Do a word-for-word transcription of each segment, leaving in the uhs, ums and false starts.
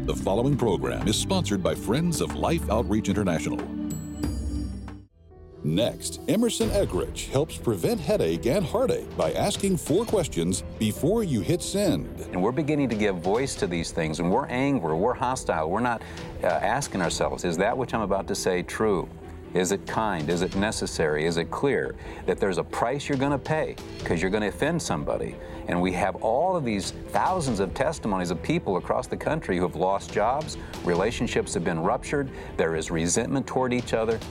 The following program is sponsored by Friends of Life Outreach International. Next, Emerson Eggerichs helps prevent headache and heartache by asking four questions before you hit send. And we're beginning to give voice to these things, and we're angry, we're hostile, we're not uh, asking ourselves, is that which I'm about to say true? Is it kind? Is it necessary? Is it clear that there's a price you're going to pay because you're going to offend somebody? And we have all of these thousands of testimonies of people across the country who have lost jobs, relationships have been ruptured, there is resentment toward each other.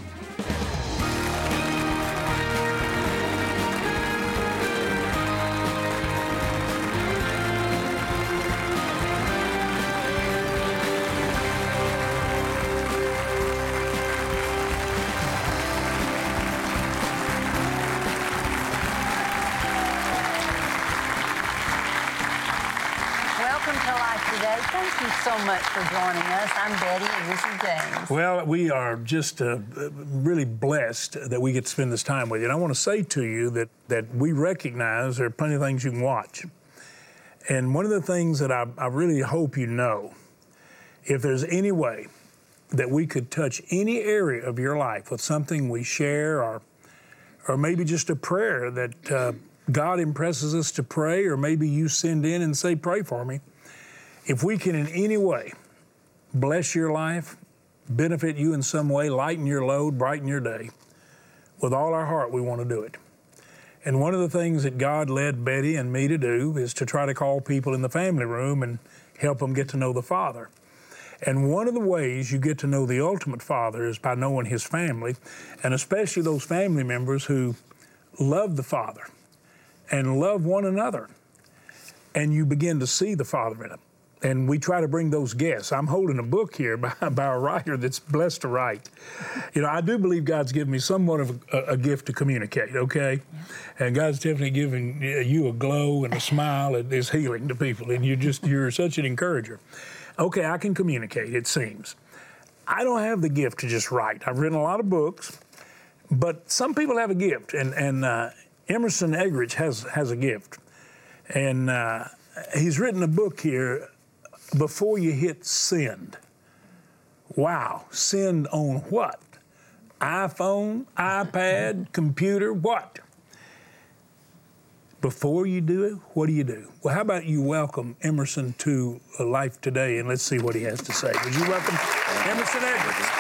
Thank you so much for joining us. I'm Betty and this is James. Well, we are just uh, really blessed that we get to spend this time with you. And I want to say to you that, that we recognize there are plenty of things you can watch. And one of the things that I, I really hope you know, if there's any way that we could touch any area of your life with something we share or, or maybe just a prayer that uh, God impresses us to pray, or maybe you send in and say, pray for me. If we can in any way bless your life, benefit you in some way, lighten your load, brighten your day, with all our heart we want to do it. And one of the things that God led Betty and me to do is to try to call people in the family room and help them get to know the Father. And one of the ways you get to know the ultimate Father is by knowing His family, and especially those family members who love the Father and love one another. And you begin to see the Father in them. And we try to bring those guests. I'm holding a book here by, by a writer that's blessed to write. You know, I do believe God's given me somewhat of a, a gift to communicate, okay? And God's definitely given you a glow and a smile that is healing to people. And you're just, you're such an encourager. Okay, I can communicate, it seems. I don't have the gift to just write. I've written a lot of books, but some people have a gift. And, and uh, Emerson Eggerichs has, has a gift. And uh, he's written a book here, Before You Hit Send. Wow, send on what? iPhone, iPad, computer, what? Before you do it, what do you do? Well, how about you welcome Emerson to Life Today, and let's see what he has to say. Would you welcome Emerson Eggerichs?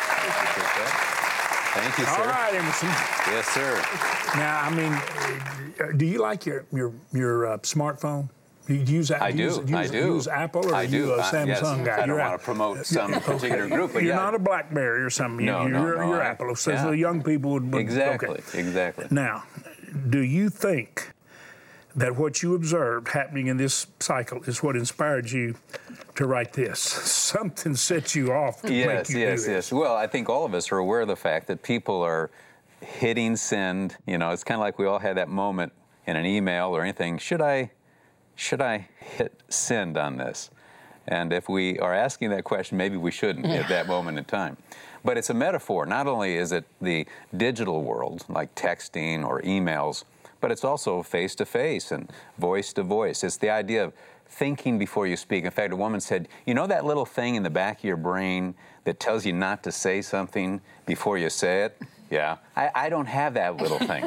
Thank you, sir. All right, Emerson. Yes, sir. Now, I mean, do you like your your your uh, smartphone? Do you use, I do. Use, use, I do. Use Apple, or I are do. you a Uh, Samsung yes. guy? I don't You're want Apple. to promote some okay. particular group, but you're yeah. not a BlackBerry or something. No, you, no, you're, no, you're I- Apple. So yeah. the young people would. would Exactly. Okay. Exactly. Now, do you think that what you observed happening in this cycle is what inspired you to write this? Something set you off to Yes, make you yes, do yes. this. Well, I think all of us are aware of the fact that people are hitting send. You know, it's kind of like we all had that moment in an email or anything. Should I, should I hit send on this? And if we are asking that question, maybe we shouldn't at that moment in time. But it's a metaphor. Not only is it the digital world, like texting or emails, but it's also face-to-face and voice-to-voice. It's the idea of thinking before you speak. In fact, a woman said, you know that little thing in the back of your brain that tells you not to say something before you say it? Yeah. I, I don't have that little thing.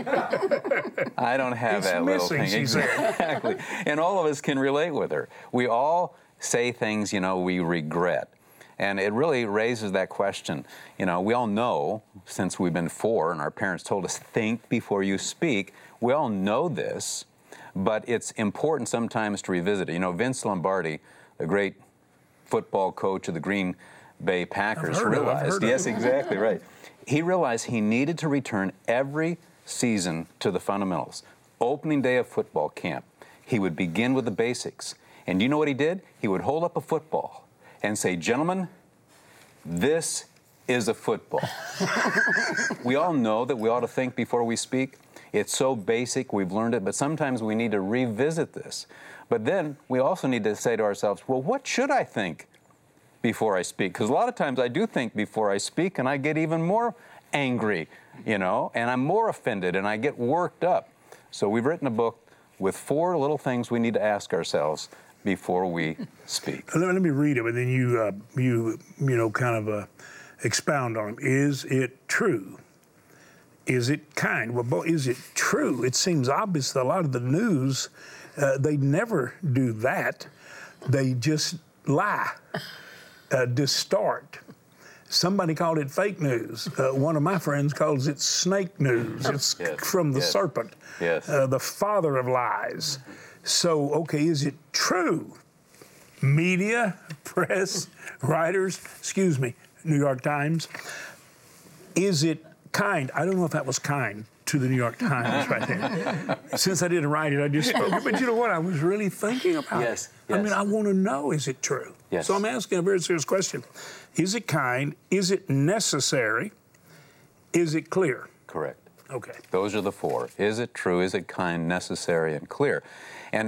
I don't have It's that missing, little thing. she said. Exactly. And all of us can relate with her. We all say things, you know, we regret. And it really raises that question. You know, we all know, since we've been four and our parents told us, think before you speak, we all know this, but it's important sometimes to revisit it. You know, Vince Lombardi, the great football coach of the Green Bay Packers, I've heard of, I've realized, heard of. yes, exactly right. He realized he needed to return every season to the fundamentals. Opening day of football camp, he would begin with the basics. And you know what he did? He would hold up a football and say, gentlemen, this is a football. We all know that we ought to think before we speak. It's so basic, we've learned it, but sometimes we need to revisit this. But then we also need to say to ourselves, well, what should I think before I speak? Because a lot of times I do think before I speak, and I get even more angry, you know, and I'm more offended, and I get worked up. So we've written a book with four little things we need to ask ourselves before we speak. Let, let me read it, and then you, uh, you, you know, kind of uh, expound on it. Is it true? Is it kind? Well, boy, is it true? It seems obvious that a lot of the news, uh, they never do that. They just lie, uh, distort. Somebody called it fake news. Uh, one of my friends calls it snake news. It's yes. from the yes. serpent, yes. uh, the father of lies. So, okay, is it true? Media, press, writers, excuse me, New York Times, is it kind? I don't know if that was kind to the New York Times right there. Since I didn't write it, I just spoke it. But you know what? I was really thinking about yes, it. Yes. I mean, I want to know, is it true? Yes. So I'm asking a very serious question. Is it kind? Is it necessary? Is it clear? Correct. Okay. Those are the four. Is it true? Is it kind, necessary, and clear? And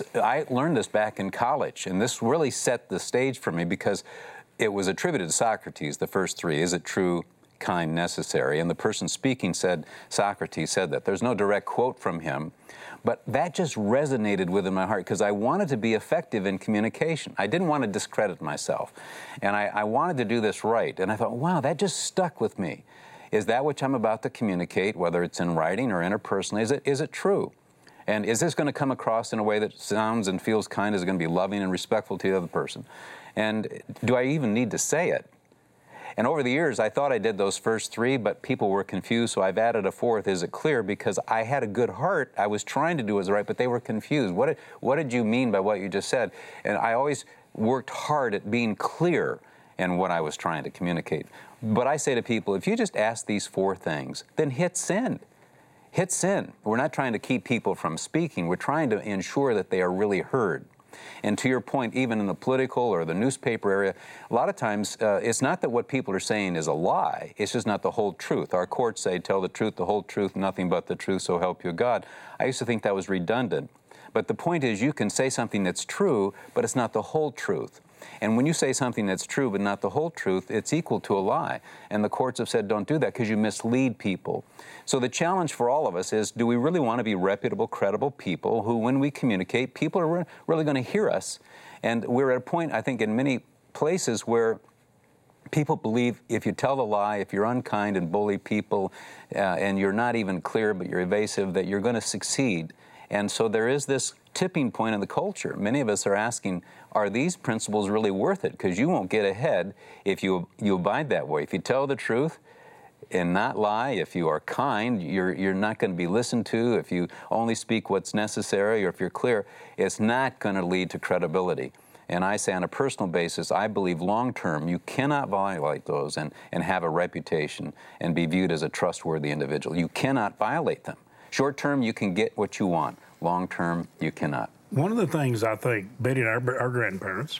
I learned this back in college, and this really set the stage for me because it was attributed to Socrates, the first three. Is it true, kind, necessary? And the person speaking said, Socrates said that. There's no direct quote from him, but that just resonated within my heart because I wanted to be effective in communication. I didn't want to discredit myself, and I, I wanted to do this right. And I thought, wow, that just stuck with me. Is that which I'm about to communicate, whether it's in writing or interpersonally, is it, is it true? And is this going to come across in a way that sounds and feels kind? Is it going to be loving and respectful to the other person? And do I even need to say it? And over the years, I thought I did those first three, but people were confused, so I've added a fourth. Is it clear? Because I had a good heart. I was trying to do what was right, but they were confused. What did, what did you mean by what you just said? And I always worked hard at being clear in what I was trying to communicate. But I say to people, if you just ask these four things, then hit send. Hit send. We're not trying to keep people from speaking. We're trying to ensure that they are really heard. And to your point, even in the political or the newspaper area, a lot of times uh, it's not that what people are saying is a lie. It's just not the whole truth. Our courts say, tell the truth, the whole truth, nothing but the truth, so help you God. I used to think that was redundant. But the point is you can say something that's true, but it's not the whole truth. And when you say something that's true but not the whole truth, it's equal to a lie. And the courts have said don't do that because you mislead people. So the challenge for all of us is, do we really want to be reputable, credible people who, when we communicate, people are re- really going to hear us? And we're at a point, I think, in many places where people believe if you tell the lie, if you're unkind and bully people, uh, and you're not even clear but you're evasive, that you're going to succeed. And so there is this tipping point in the culture. Many of us are asking, are these principles really worth it? Because you won't get ahead if you you abide that way. If you tell the truth and not lie, if you are kind, you're you're not going to be listened to. If you only speak what's necessary, or if you're clear, it's not going to lead to credibility. And I say on a personal basis, I believe long-term, you cannot violate those and, and have a reputation and be viewed as a trustworthy individual. You cannot violate them. Short-term, you can get what you want. Long-term, you cannot. One of the things I think, Betty and I are, are grandparents.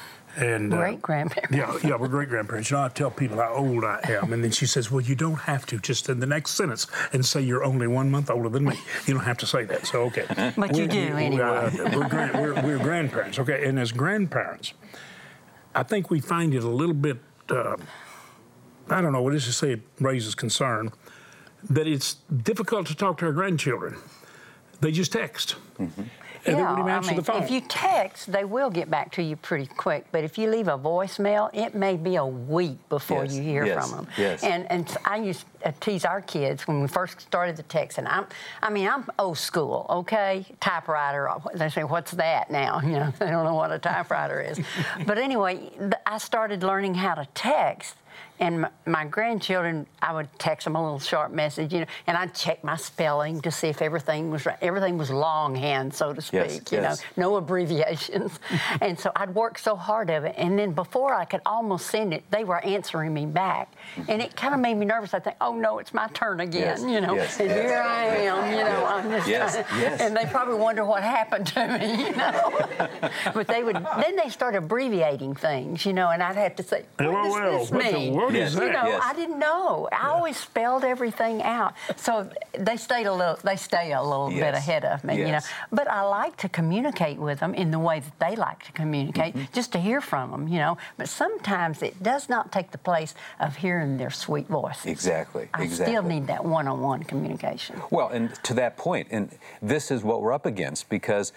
And, great uh, grandparents. Yeah, yeah, we're great grandparents. You know, I tell people how old I am, and then she says, well, you don't have to just in the next sentence and say you're only one month older than me. You don't have to say that, so okay. But you do we, anyway. Uh, we're, grand, we're, we're grandparents, okay? And as grandparents, I think we find it a little bit, uh, I don't know, let's just say it raises concern, that it's difficult to talk to our grandchildren. They just text. Mm-hmm. And yeah, they wouldn't even answer I mean, the phone. if you text, they will get back to you pretty quick. But if you leave a voicemail, it may be a week before yes, you hear yes, from them. Yes. And and I used to tease our kids when we first started the texting. I'm, I mean, I'm old school, okay? Typewriter. They say, "What's that now?" You know, they don't know what a typewriter is. But anyway, I started learning how to text. And my, my grandchildren, I would text them a little short message, you know, and I'd check my spelling to see if everything was right. Everything was longhand, so to speak, yes, you yes. know, no abbreviations. And so I'd work so hard of it. And then before I could almost send it, they were answering me back. And it kind of made me nervous. I think, oh, no, it's my turn again, yes, you know. yes, and yes. here I am, you know. I'm just yes, trying to, yes. And they probably wonder what happened to me, you know. But they would, then they started abbreviating things, you know, and I'd have to say, what does LOL, this what the mean? word Yes. is that? You know, Yes. I didn't know. I Yeah. always spelled everything out. So they stayed a little. They stay a little Yes. bit ahead of me, Yes. you know. But I like to communicate with them in the way that they like to communicate, Mm-hmm. just to hear from them, you know. But sometimes it does not take the place of hearing their sweet voices. Exactly. I exactly. still need that one-on-one communication. Well, and to that point, and this is what we're up against, because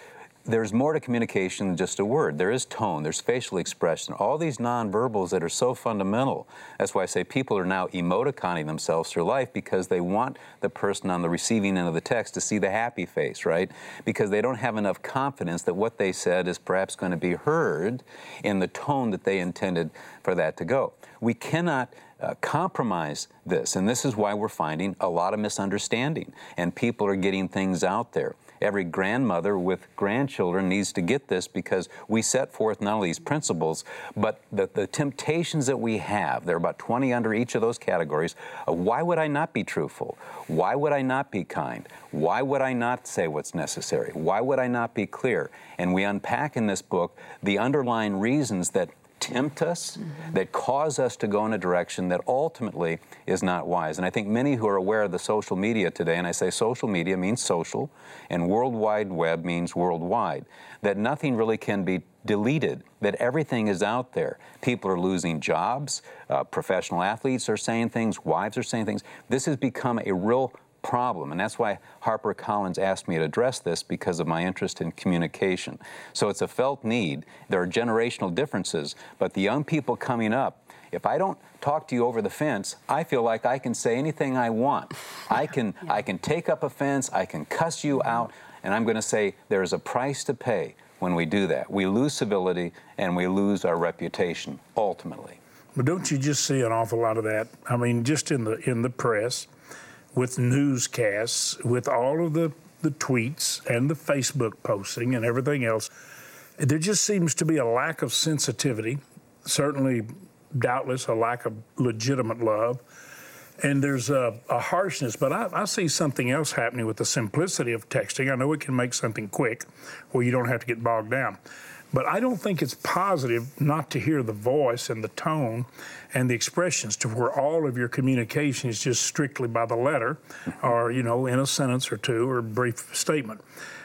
there's more to communication than just a word. There is tone, there's facial expression, all these nonverbals that are so fundamental. That's why I say people are now emoticoning themselves through life because they want the person on the receiving end of the text to see the happy face, right? Because they don't have enough confidence that what they said is perhaps going to be heard in the tone that they intended for that to go. We cannot uh, compromise this, and this is why we're finding a lot of misunderstanding, and people are getting things out there. Every grandmother with grandchildren needs to get this because we set forth not only these principles, but the, the temptations that we have. There are about twenty under each of those categories. Uh, why would I not be truthful? Why would I not be kind? Why would I not say what's necessary? Why would I not be clear? And we unpack in this book the underlying reasons that tempt us, mm-hmm. that cause us to go in a direction that ultimately is not wise. And I think many who are aware of the social media today, and I say social media means social, and World Wide Web means worldwide, that nothing really can be deleted, that everything is out there. People are losing jobs, uh, professional athletes are saying things, wives are saying things. This has become a real problem, and that's why HarperCollins asked me to address this because of my interest in communication. So it's a felt need. There are generational differences, but the young people coming up, if I don't talk to you over the fence, I feel like I can say anything I want. I can yeah. I can take up a fence, I can cuss you out, and I'm going to say there's a price to pay when we do that. We lose civility and we lose our reputation ultimately. But don't you just see an awful lot of that? I mean, just in the in the press, with newscasts, with all of the, the tweets and the Facebook posting and everything else, there just seems to be a lack of sensitivity, certainly, doubtless, a lack of legitimate love, and there's a, a harshness. But I, I see something else happening with the simplicity of texting. I know it can make something quick where you don't have to get bogged down. But I don't think it's positive not to hear the voice and the tone and the expressions to where all of your communication is just strictly by the letter or, you know, in a sentence or two or a brief statement.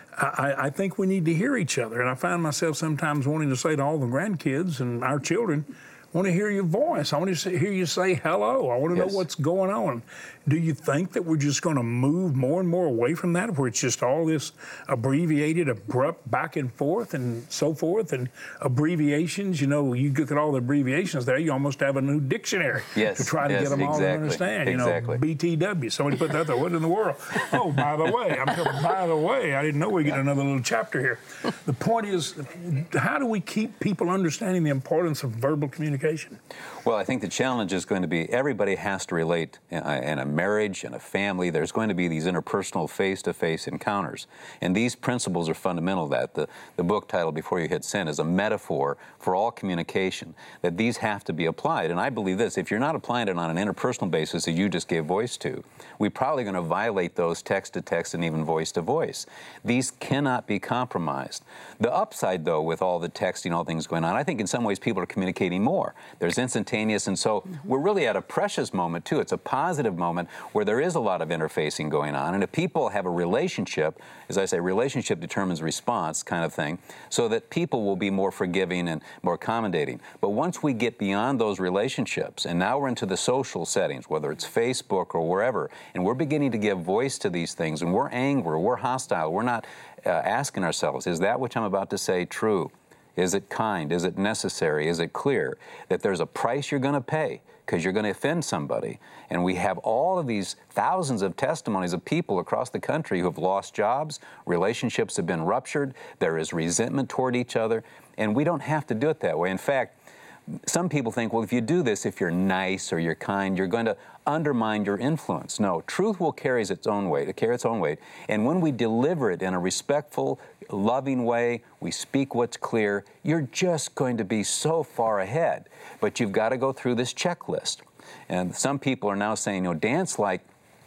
I, I think we need to hear each other. And I find myself sometimes wanting to say to all the grandkids and our children, I want to hear your voice. I want to hear you say hello. I want to yes. know what's going on. Do you think that we're just going to move more and more away from that, where it's just all this abbreviated, abrupt back and forth and so forth, and abbreviations? You know, you look at all the abbreviations there, you almost have a new dictionary yes. to try to yes, get them exactly. all to understand. Exactly. You know, B T W. Somebody put that there. What in the world? Oh, by the way, I'm telling, by the way, I didn't know we get another little chapter here. The point is, how do we keep people understanding the importance of verbal communication? Well, I think the challenge is going to be everybody has to relate in a, in a marriage, in a family. There's going to be these interpersonal face-to-face encounters. And these principles are fundamental to that. The, the book title, Before You Hit Send, is a metaphor for all communication, that these have to be applied. And I believe this, if you're not applying it on an interpersonal basis that you just gave voice to, we're probably going to violate those text-to-text and even voice-to-voice. These cannot be compromised. The upside, though, with all the texting, all things going on, I think in some ways people are communicating more. There's instantaneous, and so we're really at a precious moment, too. It's a positive moment where there is a lot of interfacing going on. And if people have a relationship, as I say, relationship determines response kind of thing, so that people will be more forgiving and more accommodating. But once we get beyond those relationships, and now we're into the social settings, whether it's Facebook or wherever, and we're beginning to give voice to these things, and we're angry, we're hostile, we're not uh, asking ourselves, is that which I'm about to say true? Is it kind? Is it necessary? Is it clear? That there's a price you're going to pay because you're going to offend somebody. And we have all of these thousands of testimonies of people across the country who have lost jobs, relationships have been ruptured, there is resentment toward each other, and we don't have to do it that way. In fact, some people think, well, if you do this, if you're nice or you're kind, you're going to undermine your influence. No, truth will carry its own weight, it carry its own weight. And when we deliver it in a respectful, loving way, we speak what's clear, you're just going to be so far ahead. But you've got to go through this checklist. And some people are now saying, you know, dance like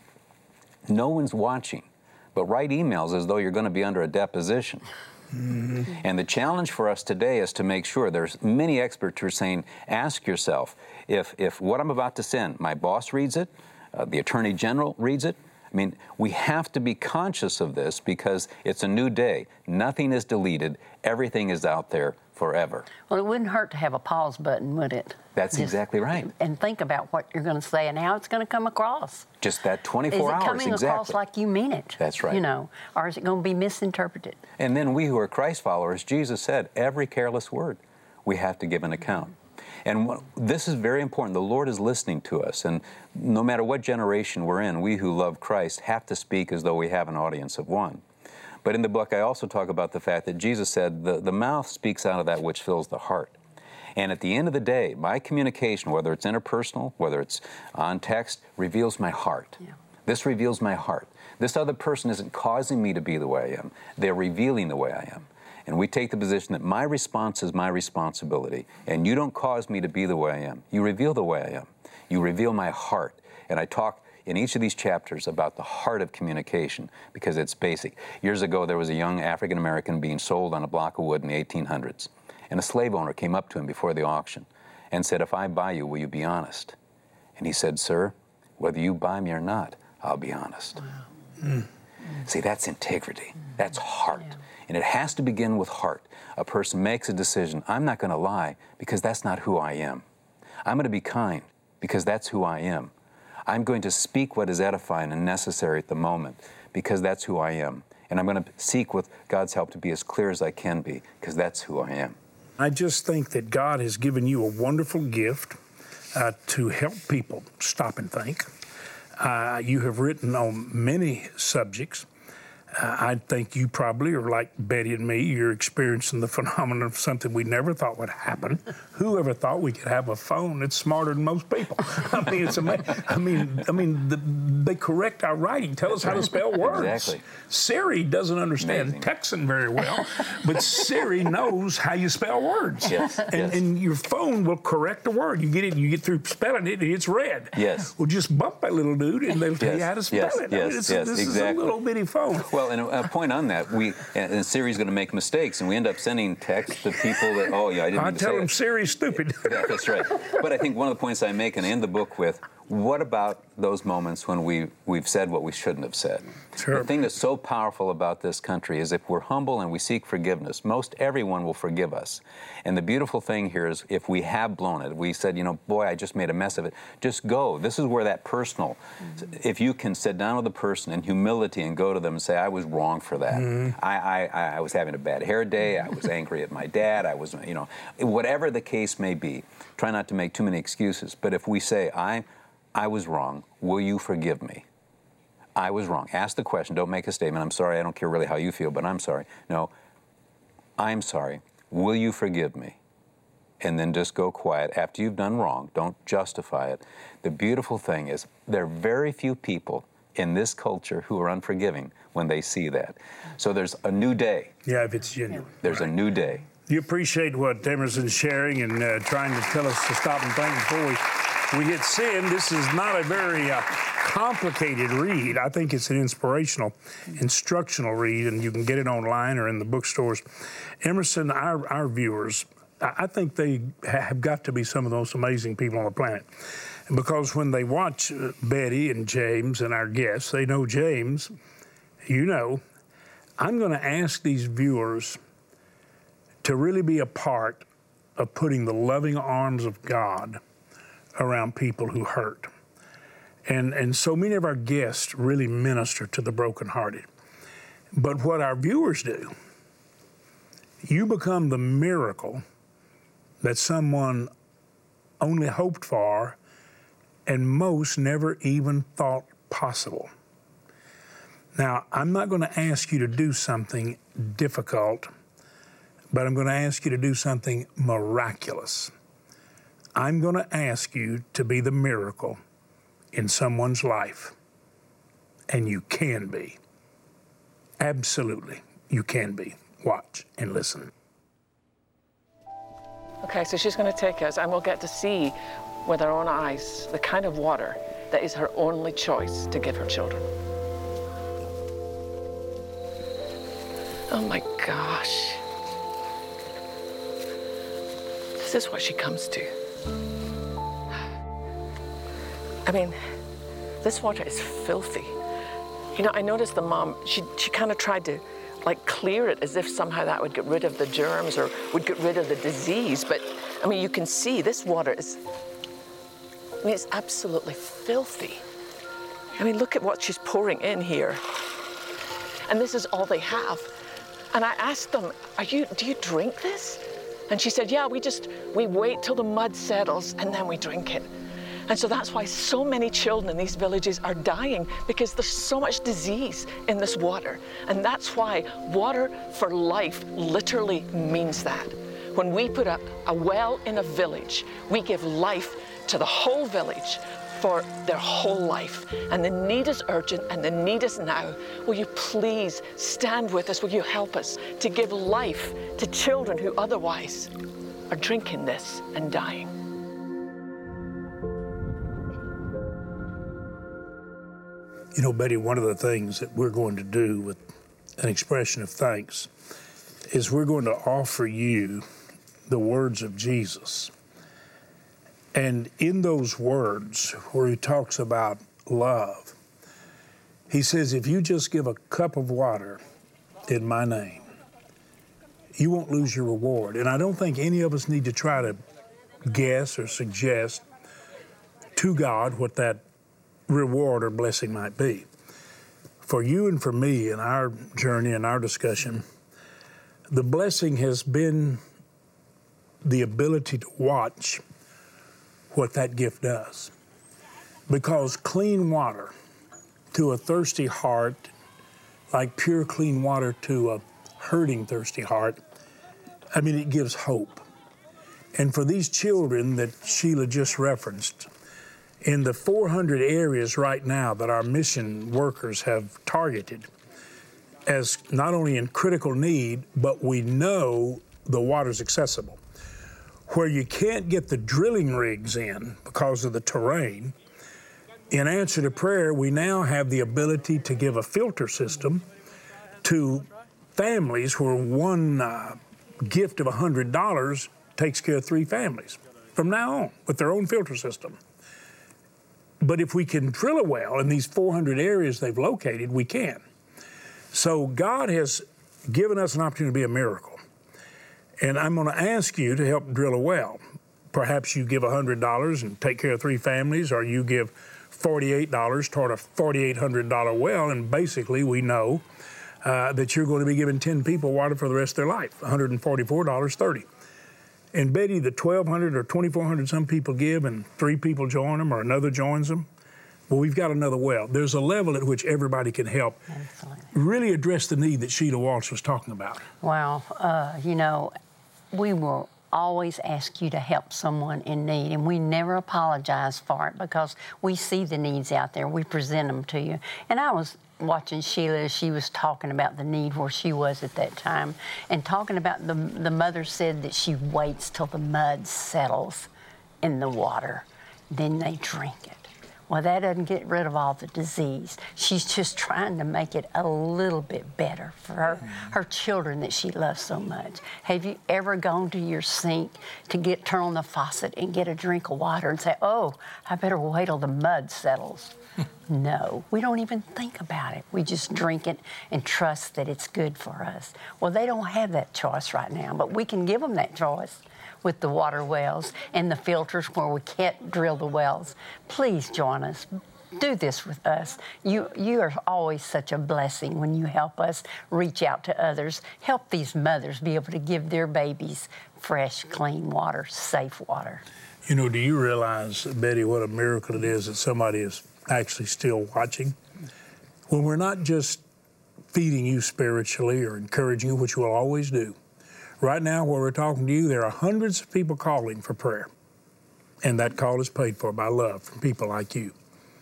no one's watching, but write emails as though you're going to be under a deposition. Mm-hmm. And the challenge for us today is to make sure, there's many experts who are saying, ask yourself, if, if what I'm about to send, my boss reads it, uh, the Attorney General reads it, I mean, we have to be conscious of this because it's a new day. Nothing is deleted. Everything is out there for forever. Well, it wouldn't hurt to have a pause button, would it? That's Just- exactly right. And think about what you're going to say and how it's going to come across. Just that Is twenty-four it hours, coming exactly. across like you mean it? That's right. You know, or is it going to be misinterpreted? And then we who are Christ followers, Jesus said, every careless word we have to give an account. And what, this is very important. The Lord is listening to us. And no matter what generation we're in, we who love Christ have to speak as though we have an audience of one. But in the book, I also talk about the fact that Jesus said, the, the mouth speaks out of that which fills the heart. And at the end of the day, my communication, whether it's interpersonal, whether it's on text, reveals my heart. Yeah. This reveals my heart. This other person isn't causing me to be the way I am. They're revealing the way I am. And we take the position that my response is my responsibility. And you don't cause me to be the way I am. You reveal the way I am. You reveal my heart. And I talk in each of these chapters about the heart of communication because it's basic. Years ago, there was a young African American being sold on a block of wood in the eighteen hundreds. And a slave owner came up to him before the auction and said, if I buy you, will you be honest? And he said, sir, whether you buy me or not, I'll be honest. Wow. Mm. See, that's integrity. That's heart. Yeah. And it has to begin with heart. A person makes a decision, I'm not going to lie because that's not who I am. I'm going to be kind because that's who I am. I'm going to speak what is edifying and necessary at the moment because that's who I am. And I'm going to seek with God's help to be as clear as I can be because that's who I am. I just think that God has given you a wonderful gift uh, to help people stop and think. Uh, you have written on many subjects. Uh, I think you probably are like Betty and me. You're experiencing the phenomenon of something we never thought would happen. Who ever thought we could have a phone that's smarter than most people? I mean, it's amazing. I mean, I mean, the, they correct our writing, tell us how to spell words. Exactly. Siri doesn't understand Amazing. Texan very well, but Siri knows how you spell words. Yes, and, yes. and your phone will correct a word. You get it, you get through spelling it, and it's red. Yes. Well, just bump that little dude, and they'll tell Yes, you how to spell yes, it. I mean, yes, it's, yes, this exactly. is a little bitty phone. Well, and a point on that, we and, and Siri's going to make mistakes, and we end up sending texts to people that, oh yeah, I didn't I mean to tell say them it. Siri's stupid. Yeah, that's right. But I think one of the points I make and end the book with, what about those moments when we, we've said what we shouldn't have said? Sure. The thing that's so powerful about this country is if we're humble and we seek forgiveness, most everyone will forgive us. And the beautiful thing here is if we have blown it, we said, you know, boy, I just made a mess of it, just go. This is where that personal, mm-hmm. if you can sit down with a person in humility and go to them and say, I was wrong for that. Mm-hmm. I, I, I was having a bad hair day, I was angry at my dad, I was, you know, whatever the case may be, try not to make too many excuses. But if we say, I, I was wrong, will you forgive me? I was wrong. Ask the question. Don't make a statement. I'm sorry. I don't care really how you feel, but I'm sorry. No, I'm sorry. Will you forgive me? And then just go quiet. After you've done wrong, don't justify it. The beautiful thing is there are very few people in this culture who are unforgiving when they see that. So there's a new day. Yeah, if it's genuine. There's right. a new day. You appreciate what Emerson's sharing and uh, trying to tell us to stop and think before we... We hit sin. This is not a very uh, complicated read. I think it's an inspirational, instructional read, and you can get it online or in the bookstores. Emerson, our, our viewers, I think they have got to be some of the most amazing people on the planet. Because when they watch uh, Betty and James and our guests, they know James, you know, I'm going to ask these viewers to really be a part of putting the loving arms of God around people who hurt. And, and so many of our guests really minister to the brokenhearted. But what our viewers do, you become the miracle that someone only hoped for and most never even thought possible. Now, I'm not going to ask you to do something difficult, but I'm going to ask you to do something miraculous. I'm going to ask you to be the miracle in someone's life. And you can be. Absolutely, you can be. Watch and listen. Okay, so she's going to take us, and we'll get to see with our own eyes the kind of water that is her only choice to give her children. Oh my gosh. This is what she comes to. I mean, this water is filthy. You know, I noticed the mom, she, she kind of tried to like clear it as if somehow that would get rid of the germs or would get rid of the disease. But I mean, you can see this water is, I mean, it's absolutely filthy. I mean, look at what she's pouring in here. And this is all they have. And I asked them, Are you, do you drink this? And she said, yeah, we just, we wait till the mud settles and then we drink it. And so that's why so many children in these villages are dying, because there's so much disease in this water. And that's why water for life literally means that. When we put up a well in a village, we give life to the whole village for their whole life. And the need is urgent and the need is now. Will you please stand with us? Will you help us to give life to children who otherwise are drinking this and dying? You know, Betty, one of the things that we're going to do with an expression of thanks is we're going to offer you the words of Jesus. And in those words, where he talks about love, he says, if you just give a cup of water in my name, you won't lose your reward. And I don't think any of us need to try to guess or suggest to God what that reward or blessing might be. For you and for me in our journey and our discussion, the blessing has been the ability to watch what that gift does. Because clean water to a thirsty heart, like pure clean water to a hurting thirsty heart, I mean, it gives hope. And for these children that Sheila just referenced, in the four hundred areas right now that our mission workers have targeted as not only in critical need, but we know the water's accessible. Where you can't get the drilling rigs in because of the terrain, in answer to prayer, we now have the ability to give a filter system to families where one uh, gift of one hundred dollars takes care of three families from now on with their own filter system. But if we can drill a well in these four hundred areas they've located, we can. So God has given us an opportunity to be a miracle. And I'm going to ask you to help drill a well. Perhaps you give one hundred dollars and take care of three families, or you give forty-eight dollars toward a four thousand eight hundred dollars well, and basically we know uh, that you're going to be giving ten people water for the rest of their life, one hundred forty-four dollars and thirty cents. And Betty, the twelve hundred or twenty-four hundred some people give and three people join them or another joins them, well, we've got another well. There's a level at which everybody can help Absolutely. Really address the need that Sheila Walsh was talking about. Well, uh, you know, we will always ask you to help someone in need, and we never apologize for it because we see the needs out there. We present them to you. And I was watching Sheila as she was talking about the need where she was at that time, and talking about the, the mother said that she waits till the mud settles in the water, then they drink it. Well, that doesn't get rid of all the disease. She's just trying to make it a little bit better for her, her children that she loves so much. Have you ever gone to your sink to get turn on the faucet and get a drink of water and say, oh, I better wait till the mud settles? No, we don't even think about it. We just drink it and trust that it's good for us. Well, they don't have that choice right now, but we can give them that choice with the water wells and the filters where we can't drill the wells. Please join us. Do this with us. You, you are always such a blessing when you help us reach out to others. Help these mothers be able to give their babies fresh, clean water, safe water. You know, do you realize, Betty, what a miracle it is that somebody is actually still watching? When we're not just feeding you spiritually or encouraging you, which we'll always do. Right now, while we're talking to you, there are hundreds of people calling for prayer. And that call is paid for by love from people like you.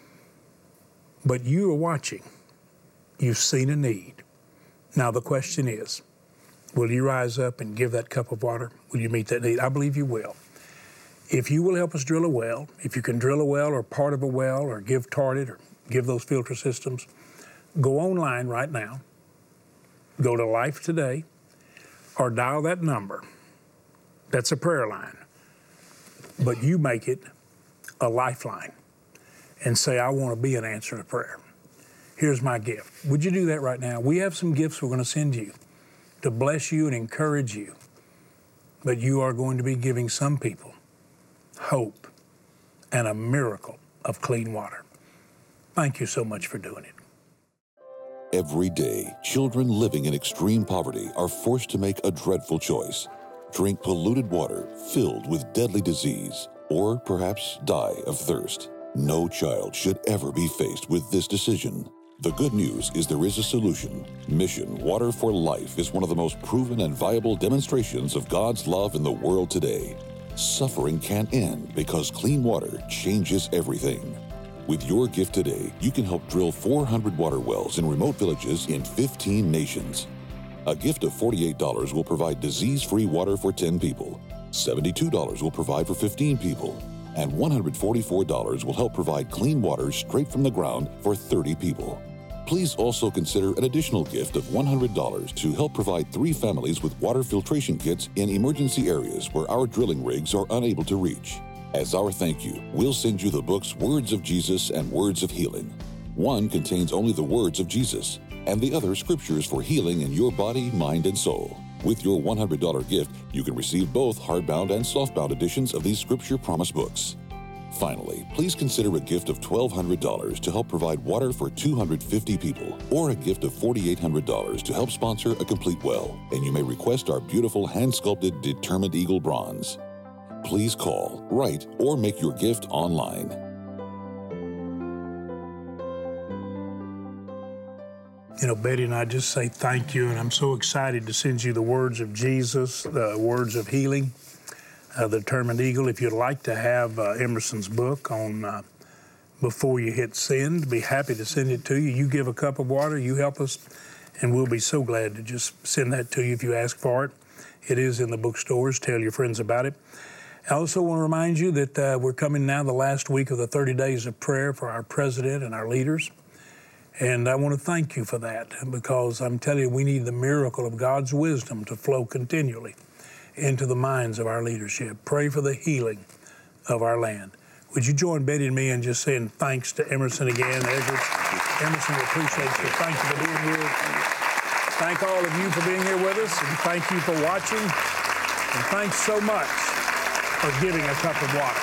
But you are watching. You've seen a need. Now the question is, will you rise up and give that cup of water? Will you meet that need? I believe you will. If you will help us drill a well, if you can drill a well or part of a well or give toward it or give those filter systems, go online right now, go to Life Today, or dial that number. That's a prayer line. But you make it a lifeline and say, I want to be an answer to prayer. here's my gift. Would you do that right now? We have some gifts we're going to send you to bless you and encourage you. But you are going to be giving some people hope and a miracle of clean water. Thank you so much for doing it. Every day, children living in extreme poverty are forced to make a dreadful choice. Drink polluted water filled with deadly disease, or perhaps die of thirst. No child should ever be faced with this decision. The good news is there is a solution. Mission Water for Life is one of the most proven and viable demonstrations of God's love in the world today. Suffering can't end because clean water changes everything. With your gift today, you can help drill four hundred water wells in remote villages in fifteen nations. A gift of forty-eight dollars will provide disease-free water for ten people. seventy-two dollars will provide for fifteen people. And one hundred forty-four dollars will help provide clean water straight from the ground for thirty people. Please also consider an additional gift of one hundred dollars to help provide three families with water filtration kits in emergency areas where our drilling rigs are unable to reach. As our thank you, we'll send you the books Words of Jesus and Words of Healing. One contains only the words of Jesus, and the other scriptures for healing in your body, mind, and soul. With your one hundred dollars gift, you can receive both hardbound and softbound editions of these Scripture Promise books. Finally, please consider a gift of twelve hundred dollars to help provide water for two hundred fifty people, or a gift of four thousand eight hundred dollars to help sponsor a complete well, and you may request our beautiful hand-sculpted Determined Eagle bronze. Please call, write, or make your gift online. You know, Betty and I just say thank you, and I'm so excited to send you the words of Jesus, the words of healing, uh, the Determined Eagle. If you'd like to have uh, Emerson's book on uh, Before You Hit Send, be happy to send it to you. You give a cup of water, you help us, and we'll be so glad to just send that to you if you ask for it. It is in the bookstores. Tell your friends about it. I also want to remind you that uh, we're coming now the last week of the thirty days of prayer for our president and our leaders. And I want to thank you for that, because I'm telling you, we need the miracle of God's wisdom to flow continually into the minds of our leadership. Pray for the healing of our land. Would you join Betty and me in just saying thanks to Emerson again? Emerson, we appreciate you. Thank you for being here. Thank all of you for being here with us, and thank you for watching. And thanks so much for giving a cup of water.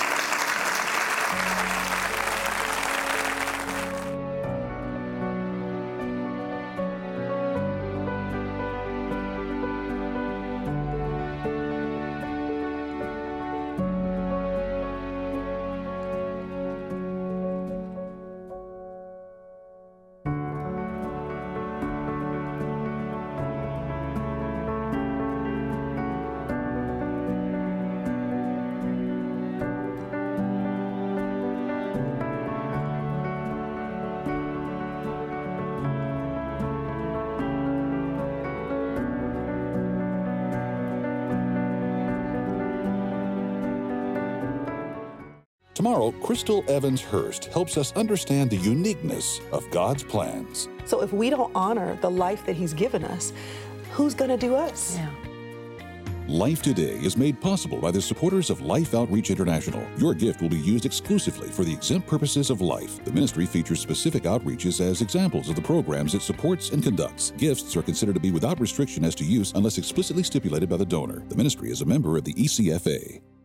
Tomorrow, Crystal Evans Hurst helps us understand the uniqueness of God's plans. So if we don't honor the life that He's given us, who's going to do us? Yeah. Life Today is made possible by the supporters of Life Outreach International. Your gift will be used exclusively for the exempt purposes of life. The ministry features specific outreaches as examples of the programs it supports and conducts. Gifts are considered to be without restriction as to use unless explicitly stipulated by the donor. The ministry is a member of the E C F A.